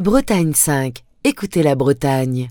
Bretagne 5, écoutez la Bretagne.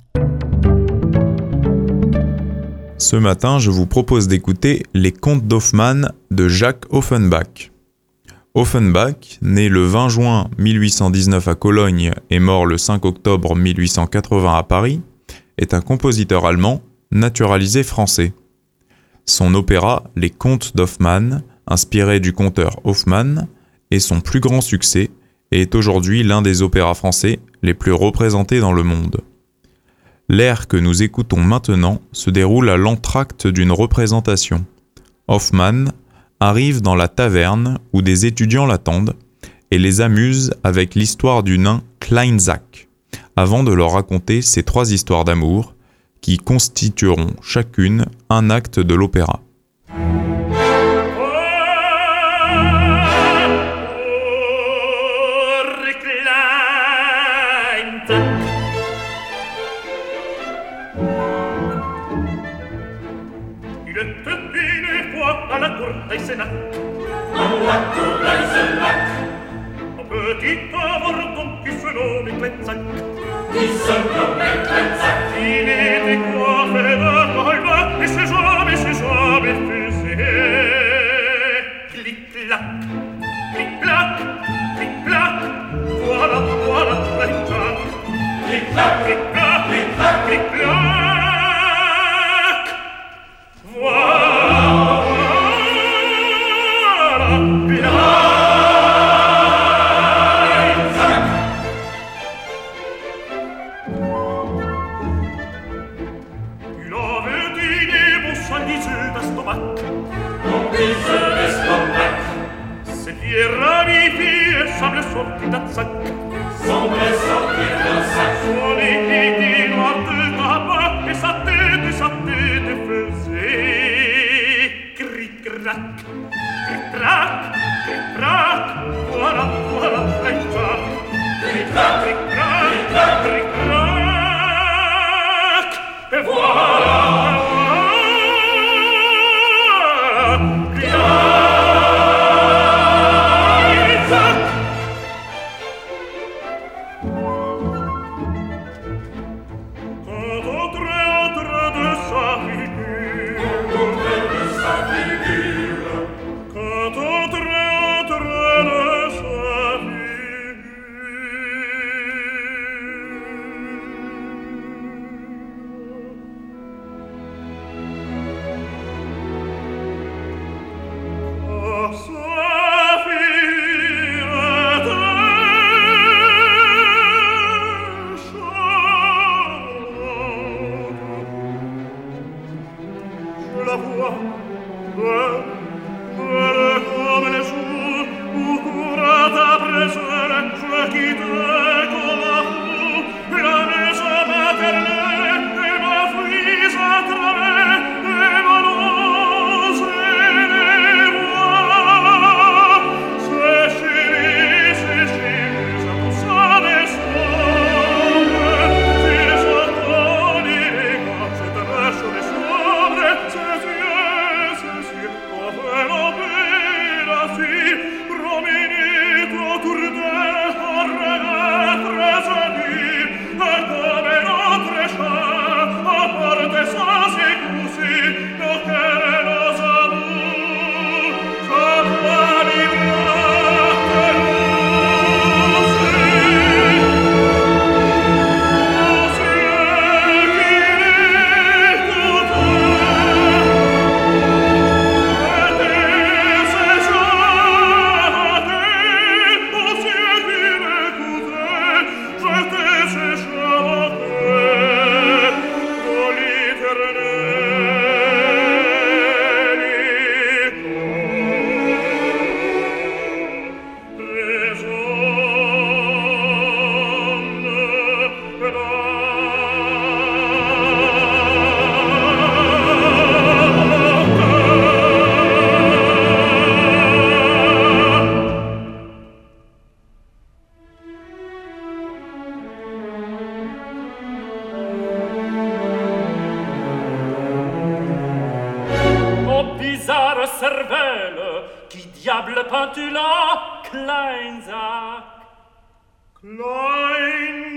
Ce matin, je vous propose d'écouter Les Contes d'Hoffmann de Jacques Offenbach. Offenbach, né le 20 juin 1819 à Cologne et mort le 5 octobre 1880 à Paris, est un compositeur allemand naturalisé français. Son opéra Les Contes d'Hoffmann, inspiré du conteur Hoffmann, est son plus grand succès et est aujourd'hui l'un des opéras français les plus représentés dans le monde. L'air que nous écoutons maintenant se déroule à l'entracte d'une représentation. Hoffmann arrive dans la taverne où des étudiants l'attendent et les amuse avec l'histoire du nain Kleinsack, avant de leur raconter ces 3 histoires d'amour qui constitueront chacune un acte de l'opéra. Alla cour d'Eisenach, un petit avorton qui se nomme Kleinsack. Qui se nomme Kleinsack. Il était coiffé de colba et ses jambes faisaient clic-clac, clic-clac, clic-clac. Voilà, voilà, Kleinsack. Clic-clac, clic-clac, clic-clac, clic-clac. Voilà. Sorti d'un sac. Semblait sortir d'un sac. Son équité noir de tabac et sa tête faisait cric-crac, cric-crac, cric-crac. Voilà, voilà, Kleinsack. Cric-crac, cric-crac, cric-crac, cric-crac. Et voilà. cervelle, qui diable peins-tu là, Kleinsack? Kleinsack.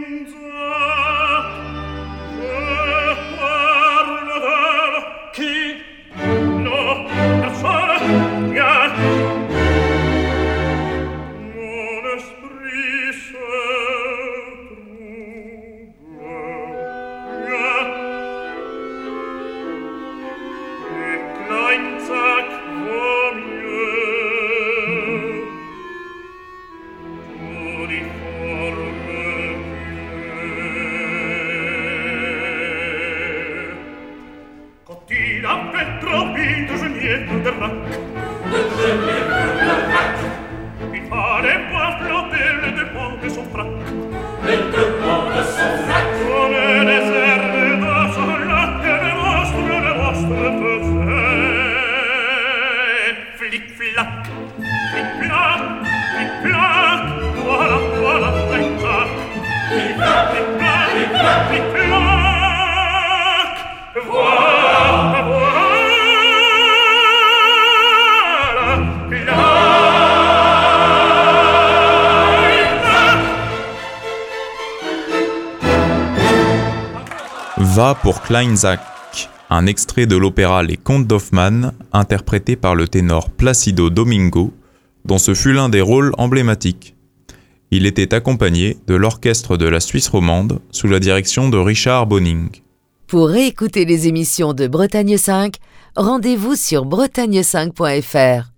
Va pour Kleinsack, un extrait de l'opéra Les Contes d'Hoffmann, interprété par le ténor Placido Domingo, dont ce fut l'un des rôles emblématiques. Il était accompagné de l'orchestre de la Suisse romande sous la direction de Richard Bonning. Pour réécouter les émissions de Bretagne 5, rendez-vous sur bretagne5.fr.